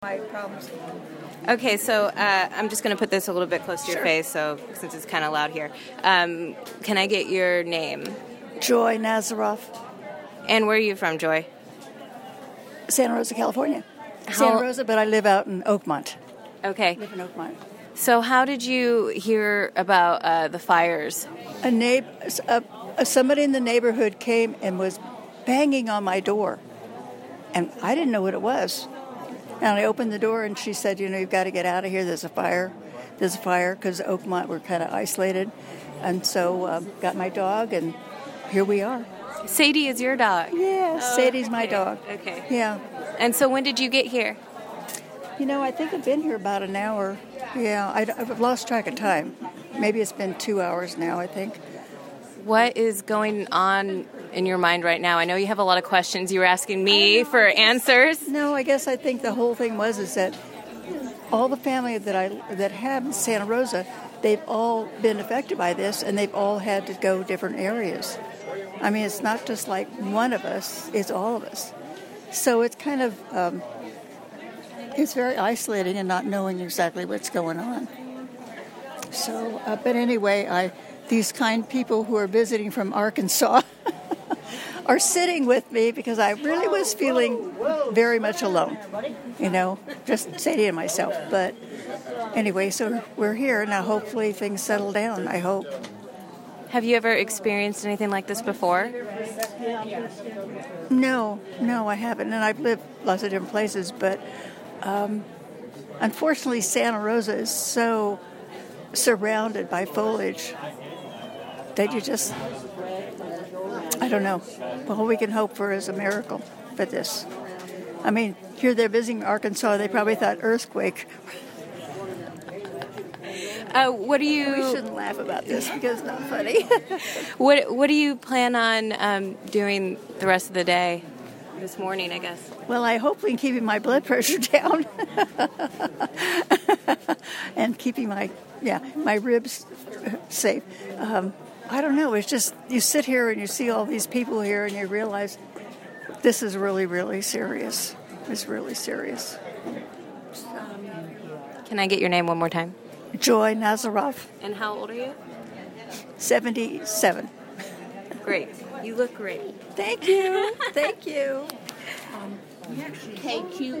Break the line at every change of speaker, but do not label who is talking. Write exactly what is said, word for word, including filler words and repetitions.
My problems.
Okay, so uh, I'm just going to put this a little bit close to your
Sure.
face, so since it's kind of loud here. Um, can I get your name?
Joy Nazaroff,
And where are you from, Joy?
Santa Rosa, California.
How-
Santa Rosa, but I live out in Oakmont.
Okay,
Live in Oakmont.
so how did you hear about uh, the fires?
A neighbor, a, a, somebody in the neighborhood came and was banging on my door, and I didn't know what it was. And I opened the door, and she said, "You know, you've got to get out of here. There's a fire. There's a fire," because Oakmont we're kind of isolated, and so uh, got my dog, and here we are.
Sadie is your dog.
Yeah,
Oh,
Sadie's my
okay.
dog.
Okay.
Yeah.
And so when did you get here?
You know, I think I've been here about an hour. Yeah, I, I've lost track of time. Maybe it's been two hours now, I think.
What is going on in your mind right now? I know you have a lot of questions. You were asking me for answers.
No, I guess I think the whole thing was is that all the family that I that have in Santa Rosa, they've all been affected by this, and they've all had to go different areas. I mean, it's not just like one of us; it's all of us. So it's kind of um, it's very isolating and not knowing exactly what's going on. So, uh, but anyway, I these kind people who are visiting from Arkansas are sitting with me because I really was feeling very much alone, you know, just Sadie and myself. But anyway, so we're here now. Hopefully things settle down, I hope.
Have you ever experienced anything like this before?
No, no, I haven't. And I've lived lots of different places, but um, unfortunately Santa Rosa is so surrounded by foliage that you just, I don't know. All we can hope for is a miracle for this. I mean, here they're visiting Arkansas, they probably thought earthquake.
Uh, what do you?
We shouldn't laugh about this because it's not funny.
What What do you plan on um, doing the rest of the day? This morning, I guess.
Well, I hopefully keeping my blood pressure down and keeping my yeah my ribs safe. Um, I don't know. It's just you sit here and you see all these people here, and you realize this is really, really serious. It's really serious.
Can I get your name one more time?
Joy Nazaroff,
And how old are you?
seventy-seven.
Great. You look great.
Thank you. Thank you.
K Q